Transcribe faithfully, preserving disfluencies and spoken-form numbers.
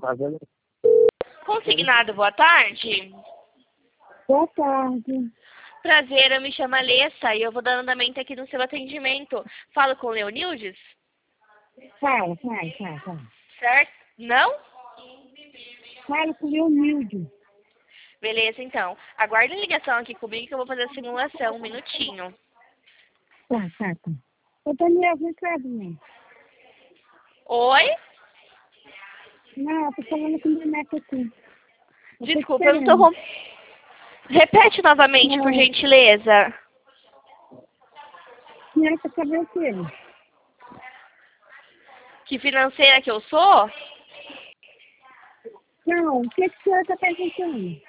fazendo. Consignado, boa tarde. Boa tarde. Prazer, eu me chamo Alessa e eu vou dar andamento aqui no seu atendimento. Falo com o Leonildes? Fala, fala, fala, fala. Certo? Não? Fala com o Leonildo. Beleza, então. Aguarde a ligação aqui comigo que eu vou fazer a simulação, um minutinho. Tá, tá, tá. Ô, Daniel, vem cá, Daniel. Oi? Não, eu tô falando com o Neneco aqui. Eu tô Desculpa, eu não tô... esperando. rom- Repete novamente, Não. por gentileza. Senhora quer saber o quê? Que financeira que eu sou? Não, o que, que a senhora tá perguntando?